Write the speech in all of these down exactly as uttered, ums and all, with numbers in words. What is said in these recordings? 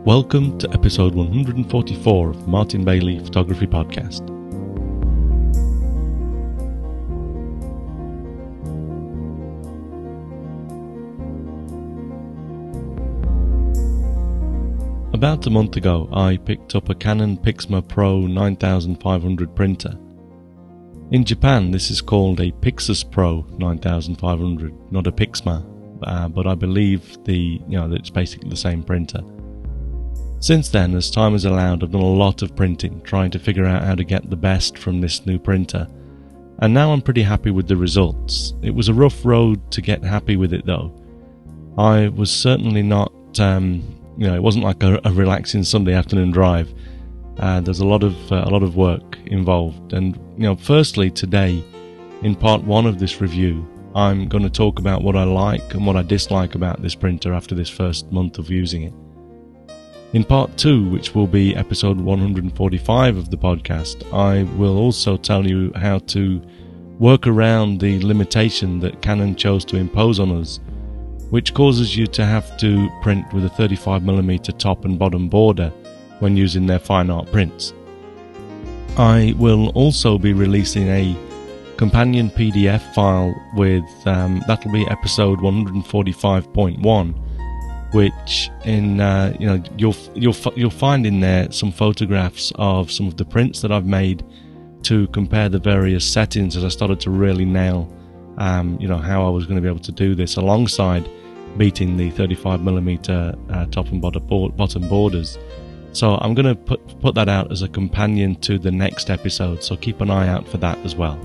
Welcome to episode one hundred forty-four of the Martin Bailey Photography Podcast. About a month ago, I picked up a Canon Pixma Pro nine thousand five hundred printer. In Japan, this is called a Pixus Pro nine thousand five hundred, not a Pixma, uh, but I believe the you know that it's basically the same printer. Since then, as time has allowed, I've done a lot of printing, trying to figure out how to get the best from this new printer, and now I'm pretty happy with the results. It was a rough road to get happy with it though. I was certainly not, um, you know, it wasn't like a, a relaxing Sunday afternoon drive. Uh, there's a lot of uh, a lot of work involved, and you know, firstly today, in part one of this review, I'm going to talk about what I like and what I dislike about this printer after this first month of using it. In part two, which will be episode one hundred forty-five of the podcast, I will also tell you how to work around the limitation that Canon chose to impose on us, which causes you to have to print with a thirty-five millimeter top and bottom border when using their fine art prints. I will also be releasing a companion P D F file with, um, that'll be episode one hundred forty-five point one, which in uh, you know you'll you'll you'll find in there some photographs of some of the prints that I've made to compare the various settings as I started to really nail um, you know how I was going to be able to do this alongside beating the thirty-five millimeter uh, top and bottom borders. So I'm going to put put that out as a companion to the next episode, so keep an eye out for that as well.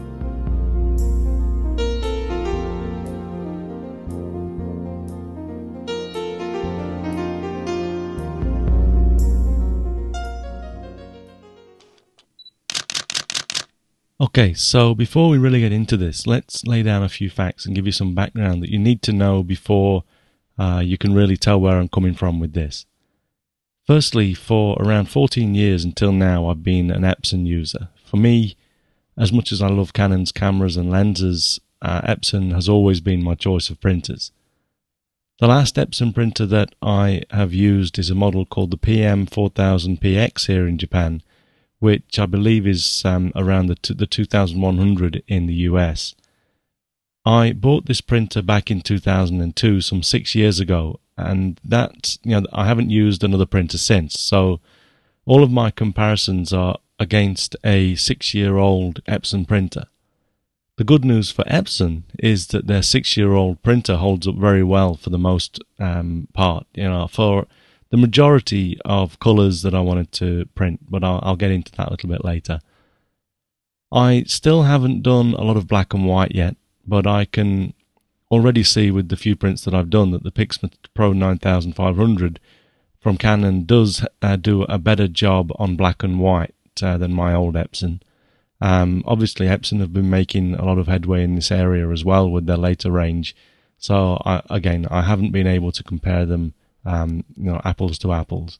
Okay, so before we really get into this, let's lay down a few facts and give you some background that you need to know before uh, you can really tell where I'm coming from with this. Firstly, for around fourteen years until now, I've been an Epson user. For me, as much as I love Canon's cameras and lenses, uh, Epson has always been my choice of printers. The last Epson printer that I have used is a model called the P M four thousand P X here in Japan, which I believe is um, around the, t- the two thousand one hundred in the U S. I bought this printer back in two thousand two, some six years ago, and that, you know, I haven't used another printer since, so all of my comparisons are against a six-year-old Epson printer. The good news for Epson is that their six-year-old printer holds up very well for the most um, part, you know, for the majority of colours that I wanted to print, but I'll, I'll get into that a little bit later. I still haven't done a lot of black and white yet, but I can already see with the few prints that I've done that the Pixma Pro nine thousand five hundred from Canon does uh, do a better job on black and white uh, than my old Epson. Um, obviously, Epson have been making a lot of headway in this area as well with their later range, so I, again, I haven't been able to compare them Um, you know, apples to apples.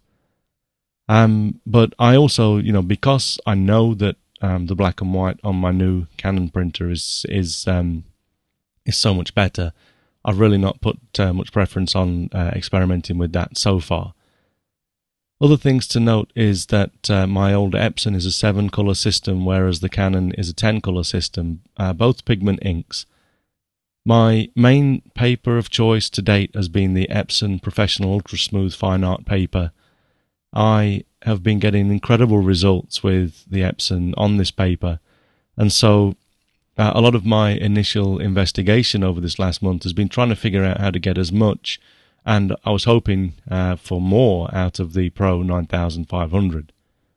Um, but I also, you know, because I know that um, the black and white on my new Canon printer is is um, is so much better, I've really not put uh, much preference on uh, experimenting with that so far. Other things to note is that uh, my old Epson is a seven color system, whereas the Canon is a ten color system, uh, both pigment inks. My main paper of choice to date has been the Epson Professional Ultra Smooth Fine Art paper. I have been getting incredible results with the Epson on this paper, and so uh, a lot of my initial investigation over this last month has been trying to figure out how to get as much, and I was hoping uh, for more out of the Pro nine thousand five hundred.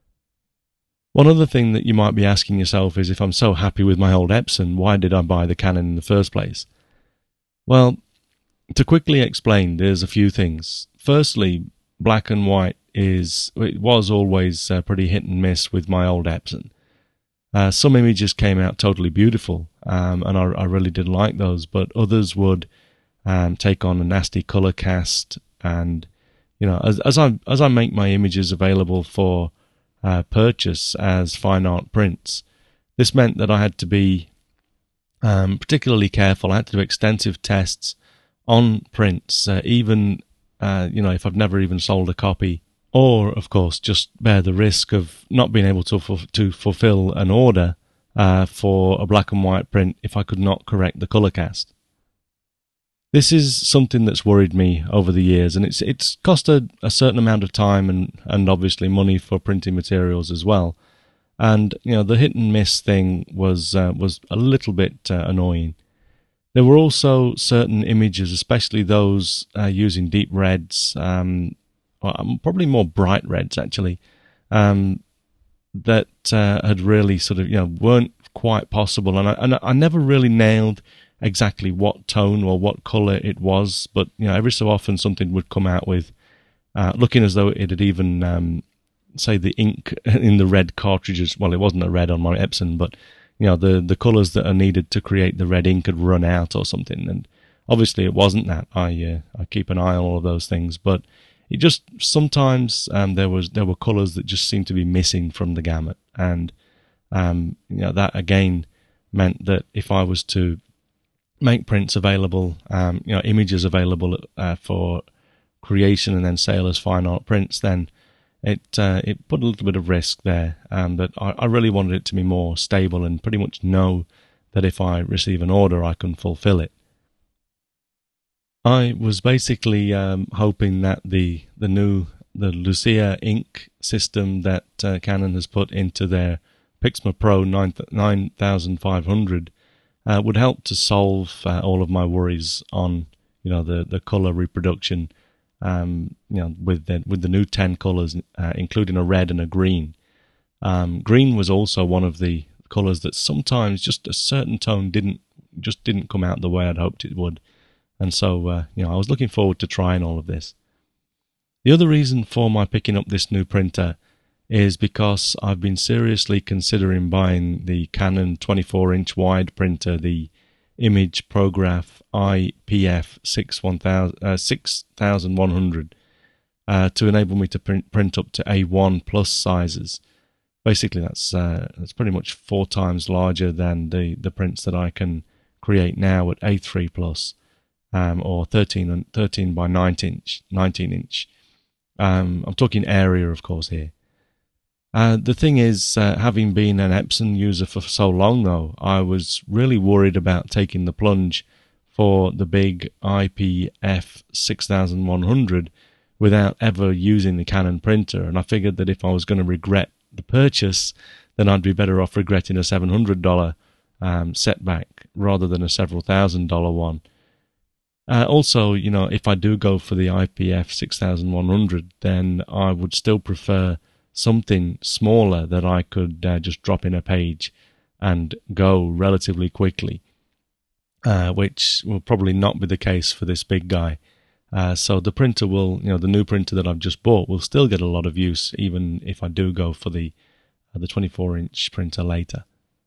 One other thing that you might be asking yourself is, if I'm so happy with my old Epson, why did I buy the Canon in the first place? Well, to quickly explain, there's a few things. Firstly, black and white is, it was always uh, pretty hit and miss with my old Epson. Uh, some images came out totally beautiful, um, and I, I really did like those, but others would um, take on a nasty color cast, and you know, as, as I as I make my images available for uh, purchase as fine art prints, this meant that I had to be Um, particularly careful. I had to do extensive tests on prints, uh, even uh, you know, if I've never even sold a copy or of course just bear the risk of not being able to fu- to fulfill an order uh, for a black and white print if I could not correct the color cast. This is something that's worried me over the years, and it's it's cost a, a certain amount of time and, and obviously money for printing materials as well. And you know, the hit and miss thing was uh, was a little bit uh, annoying. There were also certain images, especially those uh, using deep reds, um, well, probably more bright reds actually, um, that uh, had really sort of, you know, weren't quite possible. And I, and I never really nailed exactly what tone or what color it was, but you know, every so often something would come out with uh, looking as though it had even um, say the ink in the red cartridges. Well, it wasn't a red on my Epson, but you know, the the colors that are needed to create the red ink had run out or something. And obviously, it wasn't that. I uh, I keep an eye on all of those things, but it just sometimes um, there was there were colors that just seemed to be missing from the gamut, and um, you know, that again meant that if I was to make prints available, um, you know, images available uh, for creation and then sale as fine art prints, then it uh, it put a little bit of risk there. Um, but I, I really wanted it to be more stable and pretty much know that if I receive an order, I can fulfill it. I was basically um, hoping that the the new the Lucia ink system that uh, Canon has put into their Pixma Pro nine thousand five hundred uh, would help to solve uh, all of my worries on, you know, the the color reproduction. Um, you know, with the with the new ten colors, uh, including a red and a green. Um, green was also one of the colors that sometimes just a certain tone didn't just didn't come out the way I'd hoped it would, and so uh, you know, I was looking forward to trying all of this. The other reason for my picking up this new printer is because I've been seriously considering buying the Canon twenty-four inch wide printer, the Image Prograph I P F six thousand one hundred, uh, to enable me to print, print up to A one plus sizes. Basically, that's uh, that's pretty much four times larger than the, the prints that I can create now at A three plus, um, or thirteen, thirteen by nineteen inch. nineteen inch. Um, I'm talking area, of course, here. Uh, the thing is, uh, having been an Epson user for so long, though, I was really worried about taking the plunge for the big I P F six thousand one hundred without ever using the Canon printer, and I figured that if I was going to regret the purchase, then I'd be better off regretting a seven hundred dollars um, setback rather than a several thousand dollar one. Uh, also, you know, if I do go for the I P F six thousand one hundred, then I would still prefer something smaller that I could uh, just drop in a page and go relatively quickly, uh, which will probably not be the case for this big guy. Uh, so the printer will, you know, the new printer that I've just bought will still get a lot of use, even if I do go for the uh, the twenty-four inch printer later.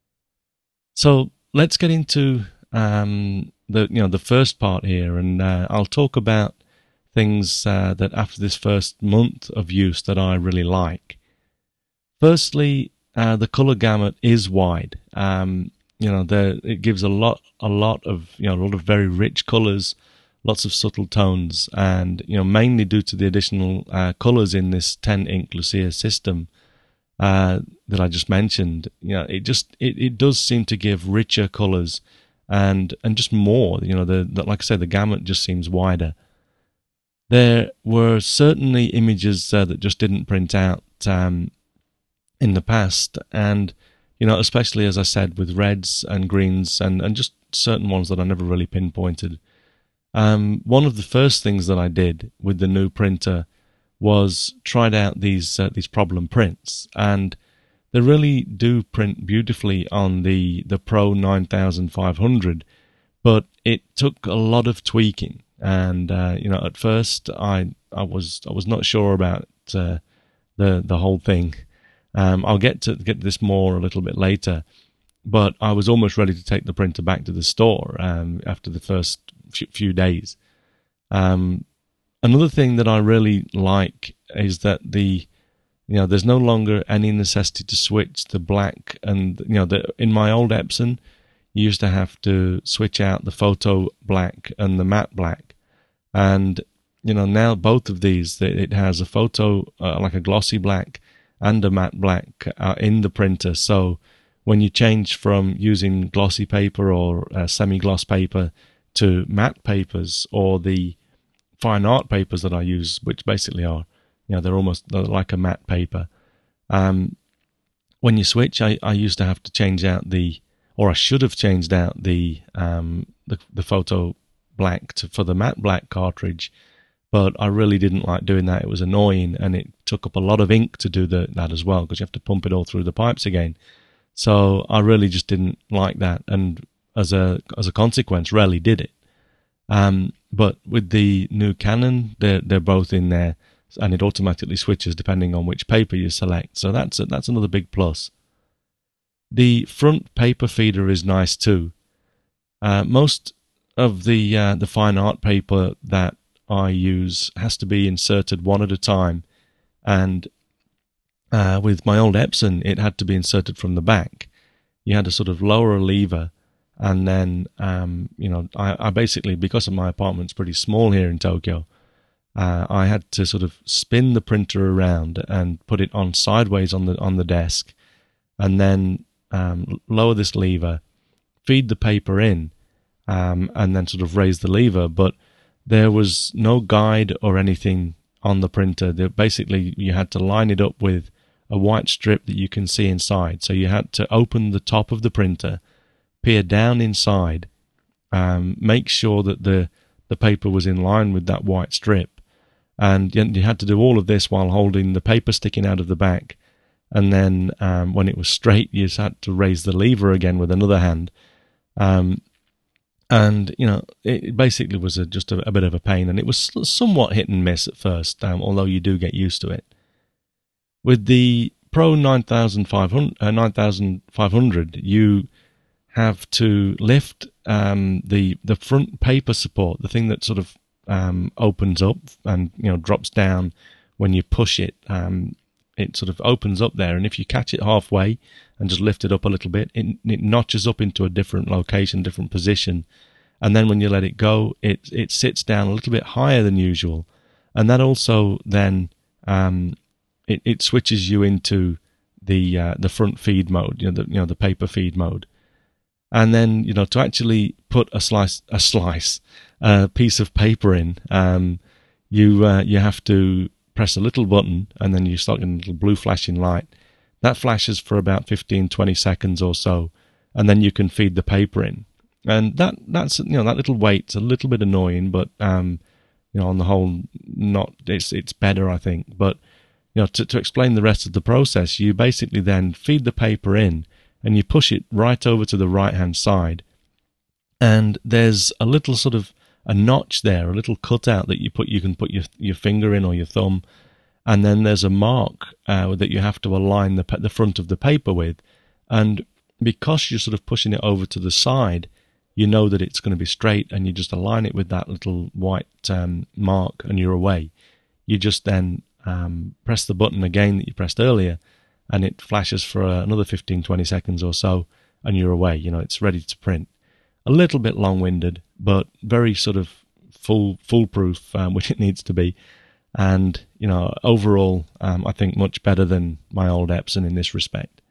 So let's get into um, the you know the first part here, and uh, I'll talk about things uh, that after this first month of use that I really like. Firstly, uh, the color gamut is wide. Um, you know, the, it gives a lot, a lot of you know, a lot of very rich colors, lots of subtle tones, and you know, mainly due to the additional uh, colors in this ten ink Lucia system uh, that I just mentioned. You know, it just it, it does seem to give richer colors and and just more. You know, the, the like I said, the gamut just seems wider. There were certainly images uh, that just didn't print out um, in the past, and you know, especially as I said with reds and greens and, and just certain ones that I never really pinpointed. Um, one of the first things that I did with the new printer was tried out these uh, these problem prints, and they really do print beautifully on the the Pro nine thousand five hundred, but it took a lot of tweaking. And uh, you know, at first I I was I was not sure about uh, the the whole thing. Um, I'll get to get this more a little bit later, but I was almost ready to take the printer back to the store um, after the first few days. Um, another thing that I really like is that the you know there's no longer any necessity to switch the black and you know the in my old Epson you used to have to switch out the photo black and the matte black. And you know, now both of these, it has a photo, uh, like a glossy black and a matte black uh, in the printer. So when you change from using glossy paper or uh, semi-gloss paper to matte papers or the fine art papers that I use, which basically are, you know, they're almost they're like a matte paper. Um, when you switch, I, I used to have to change out the, or I should have changed out the um, the, the photo black to, for the matte black cartridge, but I really didn't like doing that. It was annoying, and it took up a lot of ink to do the, that as well, because you have to pump it all through the pipes again. So I really just didn't like that, and as a as a consequence, rarely did it. Um, but with the new Canon, they're they're both in there, and it automatically switches depending on which paper you select. So that's a, that's another big plus. The front paper feeder is nice too. Uh, most of the uh, the fine art paper that I use has to be inserted one at a time, and uh, with my old Epson, it had to be inserted from the back. You had to sort of lower a lever, and then um, you know, I, I basically, because of my apartment's pretty small here in Tokyo, uh, I had to sort of spin the printer around and put it on sideways on the on the desk, and then um, lower this lever, feed the paper in, um, and then sort of raise the lever. But there was no guide or anything on the printer. There, basically, you had to line it up with a white strip that you can see inside. So you had to open the top of the printer, peer down inside, um, make sure that the, the paper was in line with that white strip. And you had to do all of this while holding the paper sticking out of the back. And then um, when it was straight, you had to raise the lever again with another hand. Um, and, you know, it basically was a, just a, a bit of a pain. And it was somewhat hit and miss at first, um, although you do get used to it. With the Pro nine thousand five hundred, you have to lift um, the the front paper support, the thing that sort of um, opens up and, you know, drops down when you push it. Um, it sort of opens up there, and if you catch it halfway and just lift it up a little bit, it, it notches up into a different location, different position, and then when you let it go, it it sits down a little bit higher than usual, and that also then um, It, it switches you into the uh, the front feed mode, you know, the you know the paper feed mode, and then, you know, to actually put a slice a slice a piece of paper in, um, you uh, you have to press a little button, and then you start getting a little blue flashing light. That flashes for about fifteen, twenty seconds or so, and then you can feed the paper in, and that that's you know that little wait's a little bit annoying, but um, you know, on the whole, not it's it's better, I think, but. You know, to, to explain the rest of the process, you basically then feed the paper in and you push it right over to the right-hand side. And there's a little sort of a notch there, a little cutout that you put, you can put your your finger in or your thumb. And then there's a mark uh, that you have to align the the front of the paper with. And because you're sort of pushing it over to the side, you know that it's going to be straight, and you just align it with that little white um, mark, and you're away. You just then Um, press the button again that you pressed earlier, and it flashes for uh, another fifteen, twenty seconds or so, and you're away. You know, it's ready to print. A little bit long-winded, but very sort of full, foolproof, um, which it needs to be. And, you know, overall, um, I think much better than my old Epson in this respect.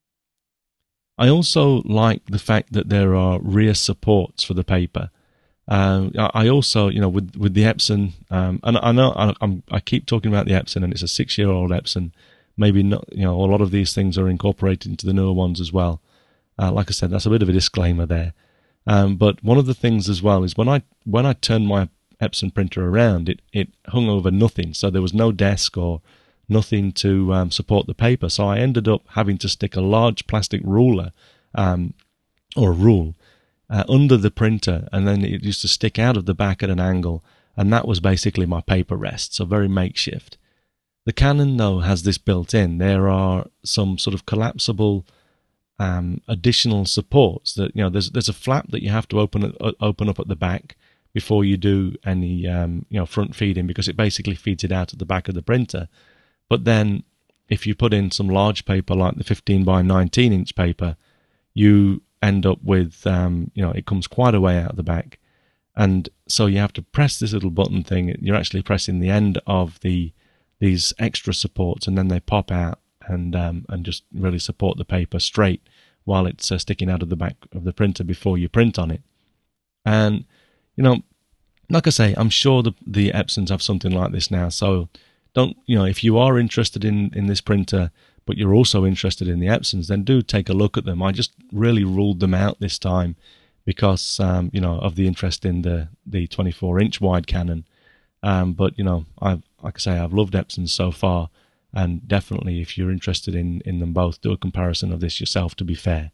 I also like the fact that there are rear supports for the paper. Uh, I also, you know, with with the Epson, um, and I know I, I'm, I keep talking about the Epson, and it's a six-year-old Epson. Maybe not, you know, a lot of these things are incorporated into the newer ones as well. Uh, like I said, that's a bit of a disclaimer there. Um, but one of the things as well is when I when I turned my Epson printer around, it it hung over nothing, so there was no desk or nothing to um, support the paper. So I ended up having to stick a large plastic ruler um, or rule. Uh, under the printer, and then it used to stick out of the back at an angle, and that was basically my paper rest, so very makeshift. The Canon, though, has this built in. There are some sort of collapsible um, additional supports that, you know, there's there's a flap that you have to open uh, open up at the back before you do any um, you know front feeding, because it basically feeds it out at the back of the printer. But then if you put in some large paper like the fifteen by nineteen inch paper, you end up with, um, you know, it comes quite a way out the back, And so you have to press this little button thing. You're actually pressing the end of the these extra supports, and then they pop out and um, and just really support the paper straight while it's uh, sticking out of the back of the printer before you print on it. And, you know, like I say, I'm sure the, the Epsons have something like this now. So don't, you know, if you are interested in, in this printer, but you're also interested in the Epsons, then do take a look at them. I just really ruled them out this time because, um, you know, of the interest in the, the twenty-four inch wide Canon. Um, but, you know, I've, like I say, I've loved Epsons so far. And definitely, if you're interested in, in them both, do a comparison of this yourself, to be fair.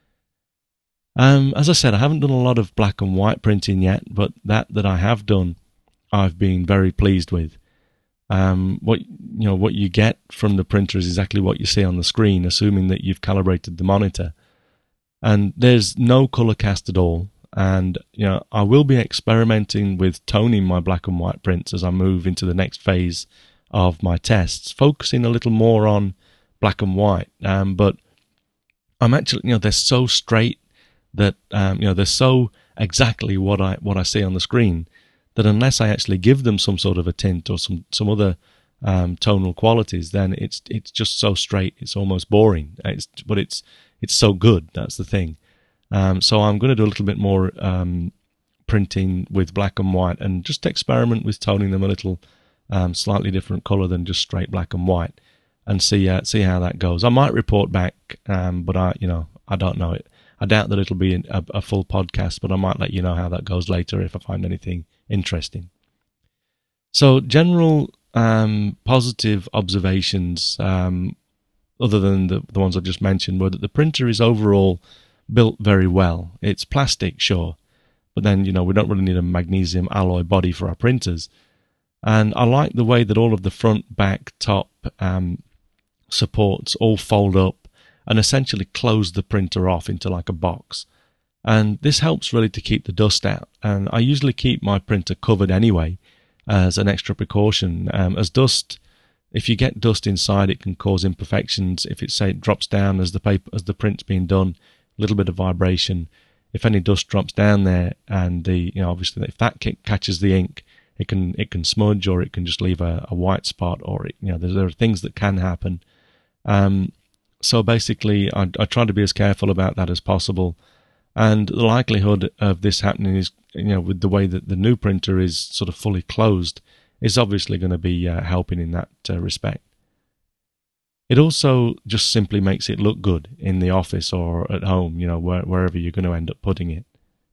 Um, as I said, I haven't done a lot of black and white printing yet, but that that I have done, I've been very pleased with. Um, what you know, what you get from the printer is exactly what you see on the screen, assuming that you've calibrated the monitor. And there's no color cast at all. And you know, I will be experimenting with toning my black and white prints as I move into the next phase of my tests, focusing a little more on black and white. Um, but I'm actually, you know, they're so straight that, um, you know, they're so exactly what I what I see on the screen that unless I actually give them some sort of a tint or some some other um, tonal qualities, then it's it's just so straight. It's almost boring. It's, but it's it's so good. That's the thing. Um, so I'm going to do a little bit more um, printing with black and white and just experiment with toning them a little. Um, slightly different color than just straight black and white, and see uh, see how that goes. I might report back, um, but I you know I don't know it. I doubt that it'll be a, a full podcast, but I might let you know how that goes later if I find anything interesting. So general um, positive observations, um, other than the, the ones I just mentioned, were that the printer is overall built very well. It's plastic, sure, but then you know we don't really need a magnesium alloy body for our printers. And I like the way that all of the front, back, top um, supports all fold up and essentially close the printer off into like a box. And this helps really to keep the dust out. And I usually keep my printer covered anyway as an extra precaution. Um, as dust, if you get dust inside, it can cause imperfections. If it, say, it drops down as the paper, as the print's being done, a little bit of vibration. If any dust drops down there, and the you know obviously if that catches the ink, It can it can smudge, or it can just leave a, a white spot, or it, you know there, there are things that can happen. Um, so basically, I, I try to be as careful about that as possible, and the likelihood of this happening is you know with the way that the new printer is sort of fully closed is obviously going to be uh, helping in that uh, respect. It also just simply makes it look good in the office or at home, you know where, wherever you're going to end up putting it.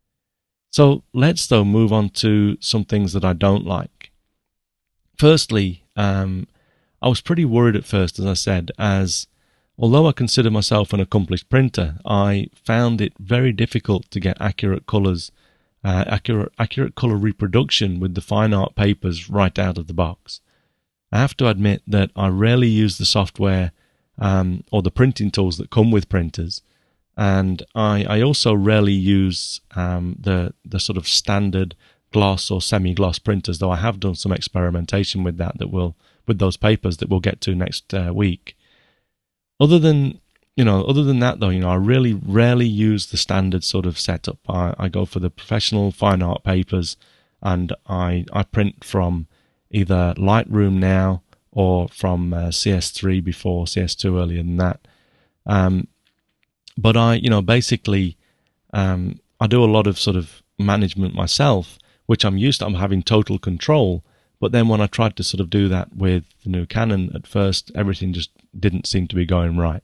So let's, though, move on to some things that I don't like. Firstly, um, I was pretty worried at first, as I said, as although I consider myself an accomplished printer, I found it very difficult to get accurate colours, uh, accurate, accurate colour reproduction with the fine art papers right out of the box. I have to admit that I rarely use the software um, or the printing tools that come with printers. And I, I also rarely use um, the the sort of standard gloss or semi-gloss printers, though I have done some experimentation with that that will with those papers that we'll get to next uh, week. Other than you know, other than that, though, you know, I really rarely use the standard sort of setup. I, I go for the professional fine art papers, and I I print from either Lightroom now or from uh, C S three before, C S two earlier than that. Um, But I, you know, basically, um, I do a lot of sort of management myself, which I'm used to. I'm having total control. But then when I tried to sort of do that with the new Canon, at first, everything just didn't seem to be going right.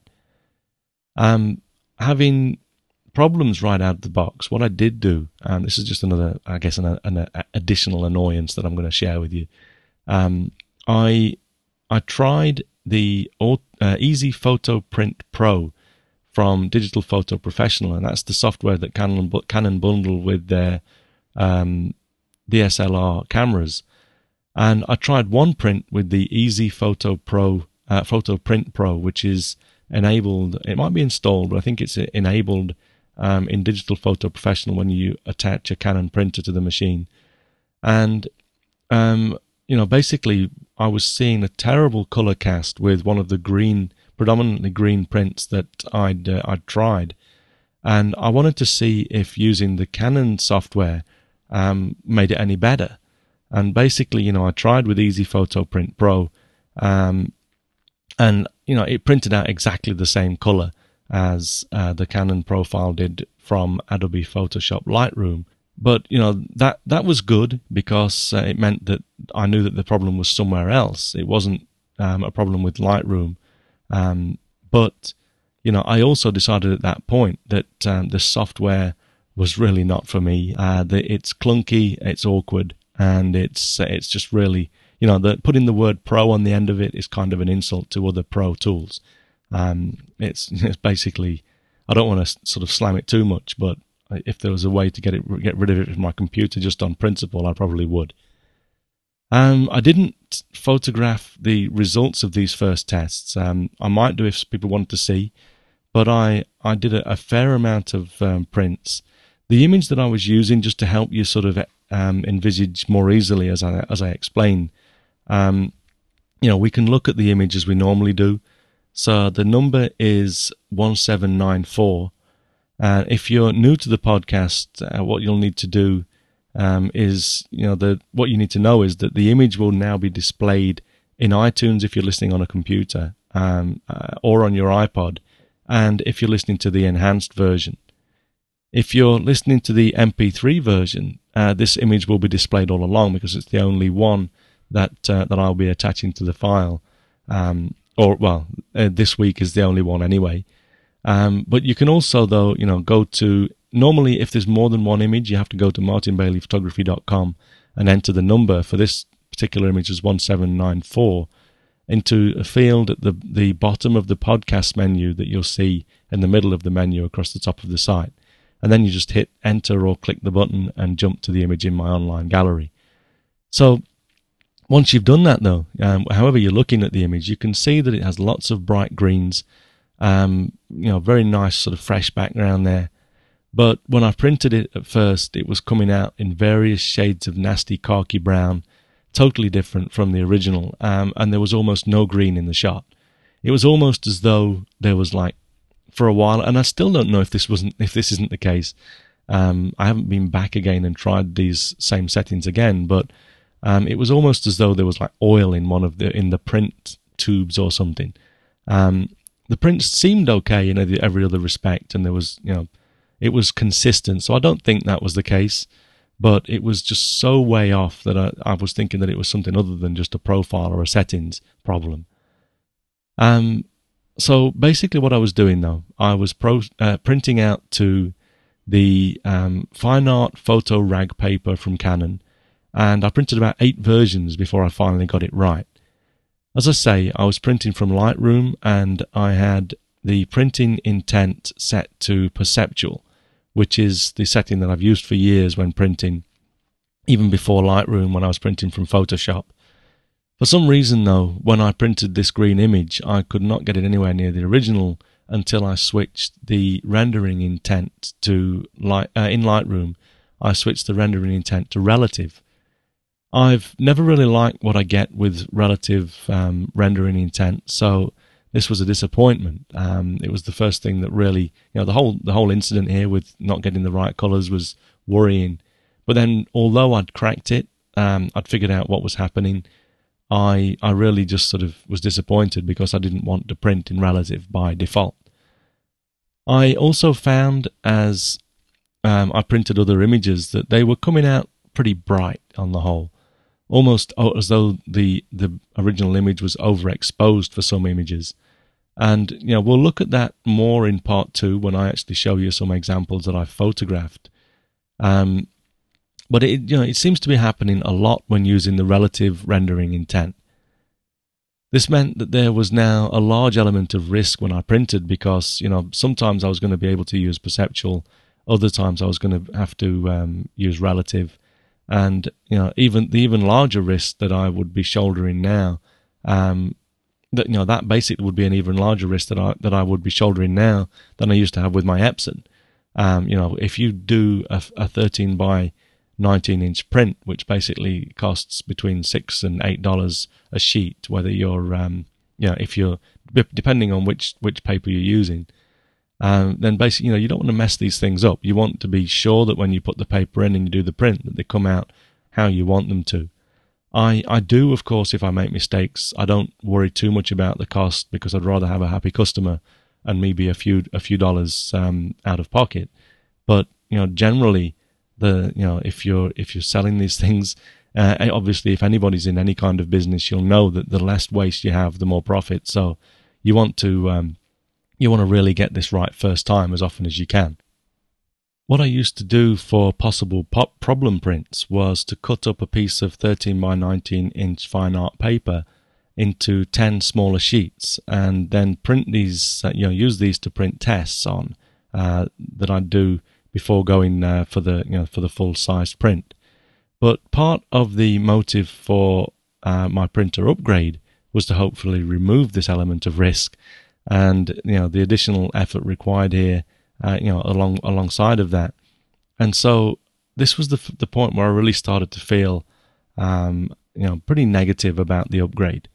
Um, having problems right out of the box, what I did do, and this is just another, I guess, an, an additional annoyance that I'm going to share with you. Um, I I tried the uh, Easy Photo Print Pro from Digital Photo Professional, and that's the software that Canon, Canon bundle with their um, D S L R cameras. And I tried one print with the Easy Photo Pro, uh, Photo Print Pro, which is enabled. It might be installed, but I think it's enabled um, in Digital Photo Professional when you attach a Canon printer to the machine. And um, you know, basically, I was seeing a terrible color cast with one of the green. predominantly green prints that I'd uh, I'd tried, and I wanted to see if using the Canon software um, made it any better. And basically, you know, I tried with Easy Photo Print Pro, um, and, you know, it printed out exactly the same color as uh, the Canon profile did from Adobe Photoshop Lightroom. But, you know, that, that was good because uh, it meant that I knew that the problem was somewhere else. It wasn't um, a problem with Lightroom. Um, but, you know, I also decided at that point that um, the software was really not for me. Uh, the, it's clunky, it's awkward, and it's it's just really, you know, the, putting the word pro on the end of it is kind of an insult to other pro tools. Um, it's, it's basically, I don't want to sort of slam it too much, but if there was a way to get it, get rid of it from my computer just on principle, I probably would. Um, I didn't photograph the results of these first tests. Um, I might do if people wanted to see, but I, I did a, a fair amount of um, prints. The image that I was using, just to help you sort of um, envisage more easily as I, as I explain, um, you know, we can look at the image as we normally do. So the number is one seven nine four. Uh, if you're new to the podcast, uh, what you'll need to do um, is, you know, the what you need to know is that the image will now be displayed in iTunes if you're listening on a computer um, uh, or on your iPod, and if you're listening to the enhanced version. If you're listening to the M P three version, uh, this image will be displayed all along because it's the only one that uh, that I'll be attaching to the file. Um, or, well, uh, this week is the only one anyway. Um, but you can also, though, you know, go to, normally if there's more than one image, you have to go to martin bailey photography dot com and enter the number for this particular image as one seven nine four into a field at the, the bottom of the podcast menu that you'll see in the middle of the menu across the top of the site. And then you just hit enter or click the button and jump to the image in my online gallery. So once you've done that, though, um, however you're looking at the image, you can see that it has lots of bright greens. Um, you know, very nice sort of fresh background there. But when I printed it at first, it was coming out in various shades of nasty khaki brown, totally different from the original. Um, and there was almost no green in the shot. It was almost as though there was like, for a while, and I still don't know if this wasn't, if this isn't the case. Um, I haven't been back again and tried these same settings again, but um, it was almost as though there was like oil in one of the in the print tubes or something. Um, The prints seemed okay in every other respect, and there was, you know, it was consistent. So I don't think that was the case, but it was just so way off that I, I was thinking that it was something other than just a profile or a settings problem. Um, so basically, what I was doing though, I was pro, uh, printing out to the um, Fine Art Photo Rag paper from Canon, and I printed about eight versions before I finally got it right. As I say, I was printing from Lightroom, and I had the printing intent set to perceptual, which is the setting that I've used for years when printing, even before Lightroom when I was printing from Photoshop. For some reason, though, when I printed this green image, I could not get it anywhere near the original until I switched the rendering intent to light, uh, in Lightroom. I switched the rendering intent to relative. I've never really liked what I get with relative um, rendering intent, so this was a disappointment. Um, it was the first thing that really, you know, the whole the whole incident here with not getting the right colors was worrying. But then, although I'd cracked it, um, I'd figured out what was happening. I I really just sort of was disappointed because I didn't want to print in relative by default. I also found as um, I printed other images that they were coming out pretty bright on the whole. Almost as though the, the original image was overexposed for some images. And, you know, we'll look at that more in part two when I actually show you some examples that I've photographed. Um, but it, you know, it seems to be happening a lot when using the relative rendering intent. This meant that there was now a large element of risk when I printed because, you know, sometimes I was going to be able to use perceptual, other times I was going to have to um, use relative. And, you know, even the even larger risk that I would be shouldering now, um, that, you know, that basically would be an even larger risk that I, that I would be shouldering now than I used to have with my Epson. Um, you know, if you do a, a thirteen by nineteen inch print, which basically costs between six and eight dollars a sheet, whether you're, um, you know, if you're, depending on which, which paper you're using, um, then basically, you know, you don't want to mess these things up. You want to be sure that when you put the paper in and you do the print, that they come out how you want them to. I, I do, of course, if I make mistakes, I don't worry too much about the cost because I'd rather have a happy customer and maybe a few a few dollars um, out of pocket. But you know, generally, the you know if you're if you're selling these things, uh, obviously, if anybody's in any kind of business, you'll know that the less waste you have, the more profit. So you want to um, you want to really get this right first time as often as you can. What I used to do for possible pop problem prints was to cut up a piece of thirteen by nineteen inch fine art paper into ten smaller sheets and then print these, uh, you know, use these to print tests on uh, that I'd do before going uh, for the, you know, for the full-sized print. But part of the motive for uh, my printer upgrade was to hopefully remove this element of risk and, you know, the additional effort required here. Uh, you know, along alongside of that, and so this was the the point where I really started to feel, um, you know, pretty negative about the upgrade.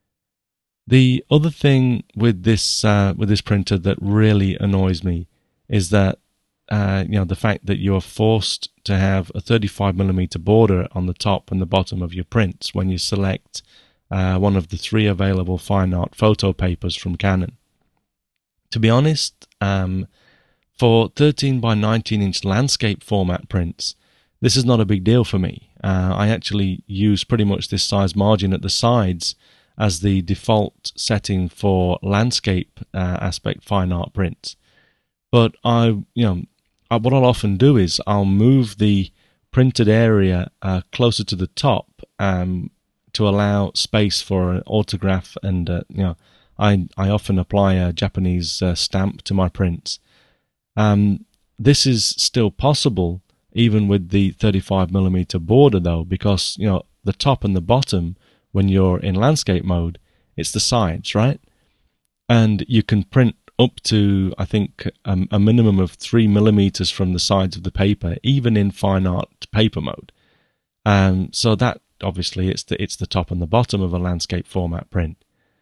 The other thing with this uh, with this printer that really annoys me is that uh, you know the fact that you are forced to have a thirty-five millimeter border on the top and the bottom of your prints when you select uh, one of the three available fine art photo papers from Canon. To be honest, um, for thirteen by nineteen inch landscape format prints, this is not a big deal for me. Uh, I actually use pretty much this size margin at the sides as the default setting for landscape uh, aspect fine art prints. But I, you know, I, what I'll often do is I'll move the printed area uh, closer to the top um, to allow space for an autograph, and uh, you know, I I often apply a Japanese uh, stamp to my prints. Um, this is still possible even with the thirty-five millimeter border though, because, you know, the top and the bottom, when you're in landscape mode, it's the sides, right? And you can print up to, I think, um, a minimum of three millimeters from the sides of the paper, even in fine art paper mode. Um, so that, obviously, it's the, it's the top and the bottom of a landscape format print.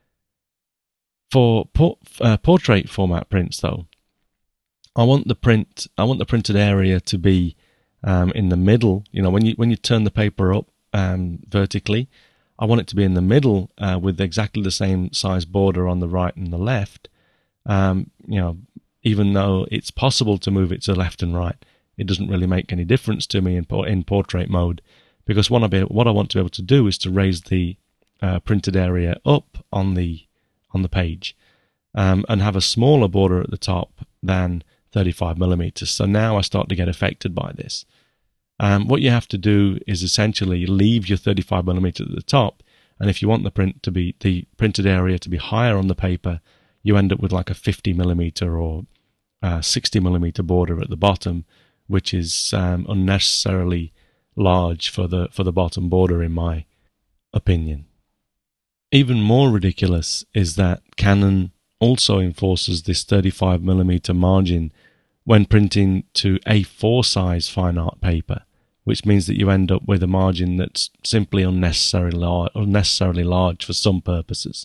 For por- uh, portrait format prints though, I want the print. I want the printed area to be um, in the middle. You know, when you when you turn the paper up um, vertically, I want it to be in the middle uh, with exactly the same size border on the right and the left. Um, you know, even though it's possible to move it to left and right, it doesn't really make any difference to me in in portrait mode, because what I be, what I want to be able to do is to raise the uh, printed area up on the on the page um, and have a smaller border at the top than thirty-five millimeters. So now I start to get affected by this. Um, what you have to do is essentially leave your thirty-five millimeters at the top, and if you want the print to be the printed area to be higher on the paper, you end up with like a fifty millimeter or uh, sixty millimeter border at the bottom, which is um, unnecessarily large for the for the bottom border, in my opinion. Even more ridiculous is that Canon also enforces this thirty-five millimeter margin when printing to A four size fine art paper, which means that you end up with a margin that's simply unnecessarily large, unnecessarily large for some purposes.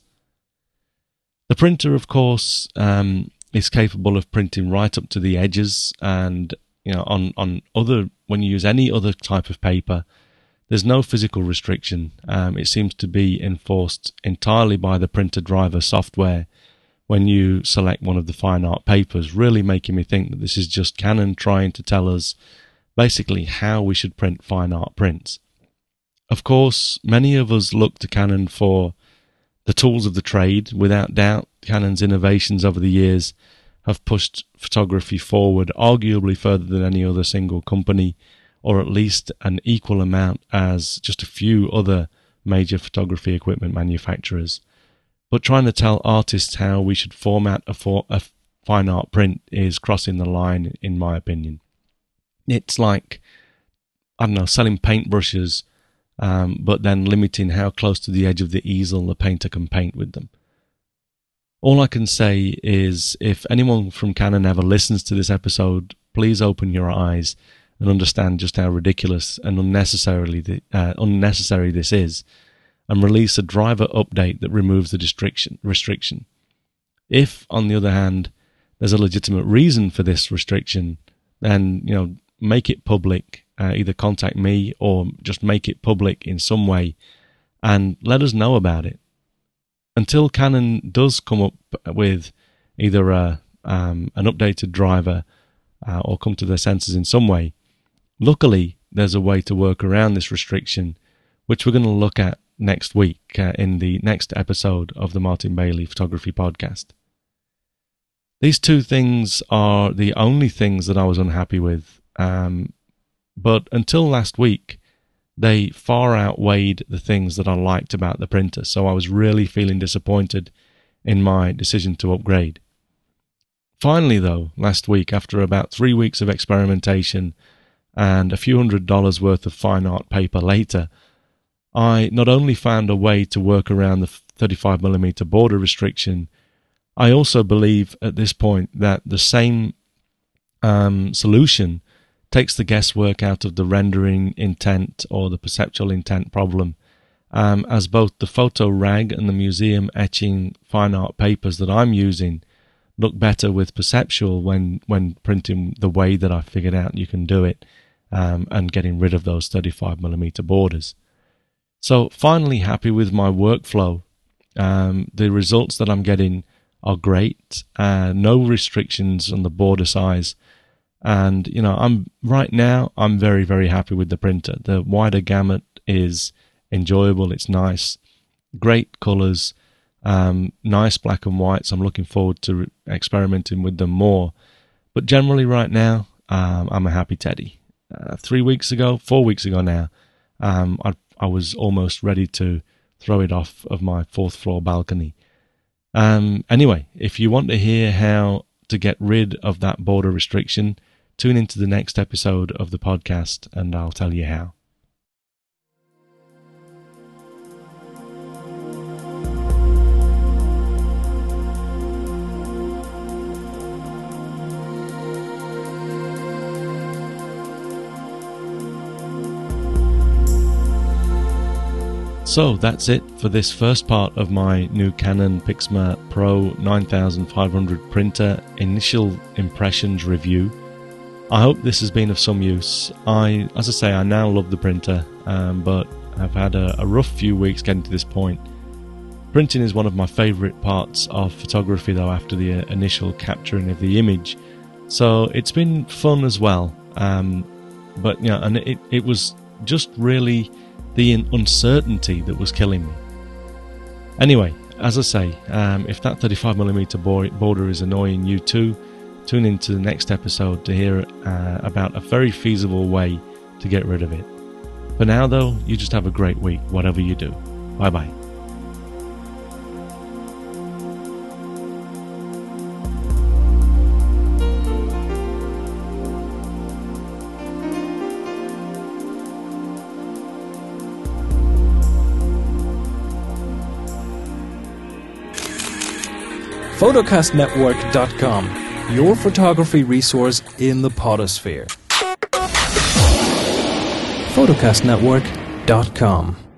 The printer, of course, um, is capable of printing right up to the edges, and you know, on on other when you use any other type of paper, there's no physical restriction. Um, it seems to be enforced entirely by the printer driver software when you select one of the fine art papers, really making me think that this is just Canon trying to tell us basically how we should print fine art prints. Of course, many of us look to Canon for the tools of the trade. Without doubt, Canon's innovations over the years have pushed photography forward arguably further than any other single company, or at least an equal amount as just a few other major photography equipment manufacturers. But trying to tell artists how we should format a, for, a fine art print is crossing the line, in my opinion. It's like, I don't know, selling paintbrushes, um, but then limiting how close to the edge of the easel the painter can paint with them. All I can say is, if anyone from Canon ever listens to this episode, please open your eyes and understand just how ridiculous and unnecessarily the, uh, unnecessary this is, and release a driver update that removes the restriction. restriction. If, on the other hand, there's a legitimate reason for this restriction, then, you know, make it public. Uh, either contact me or just make it public in some way and let us know about it. Until Canon does come up with either a, um, an updated driver uh, or come to their senses in some way, luckily there's a way to work around this restriction, which we're going to look at next week uh, in the next episode of the Martin Bailey Photography Podcast. These two things are the only things that I was unhappy with. Um, But until last week, they far outweighed the things that I liked about the printer, so I was really feeling disappointed in my decision to upgrade. Finally, though, last week, after about three weeks of experimentation and a few hundred dollars worth of fine art paper later, I not only found a way to work around the thirty-five millimeter border restriction, I also believe at this point that the same um, solution takes the guesswork out of the rendering intent or the perceptual intent problem, um, as both the photo rag and the museum etching fine art papers that I'm using look better with perceptual when, when printing the way that I figured out you can do it, um, and getting rid of those thirty-five millimeter borders. So finally happy with my workflow. Um, the results that I'm getting are great. Uh, no restrictions on the border size. And, you know, I'm right now, I'm very, very happy with the printer. The wider gamut is enjoyable. It's nice. Great colors. Um, nice black and whites. I'm looking forward to re- experimenting with them more. But generally right now, um, I'm a happy Teddy. Uh, three weeks ago, four weeks ago now, um, I, I was almost ready to throw it off of my fourth floor balcony. Um, anyway, if you want to hear how to get rid of that border restriction, tune into the next episode of the podcast and I'll tell you how. So that's it for this first part of my new Canon Pixma Pro ninety-five hundred printer initial impressions review. I hope this has been of some use. I, as I say, I now love the printer, um, but I've had a, a rough few weeks getting to this point. Printing is one of my favourite parts of photography, though, after the uh, initial capturing of the image. So it's been fun as well. Um, but you know, and it, it was just really the uncertainty that was killing me. Anyway, as I say, um, if that thirty-five millimeter border is annoying you too, tune into the next episode to hear uh, about a very feasible way to get rid of it. For now, though, you just have a great week, whatever you do. Bye-bye. photocast network dot com, your photography resource in the podosphere. photocast network dot com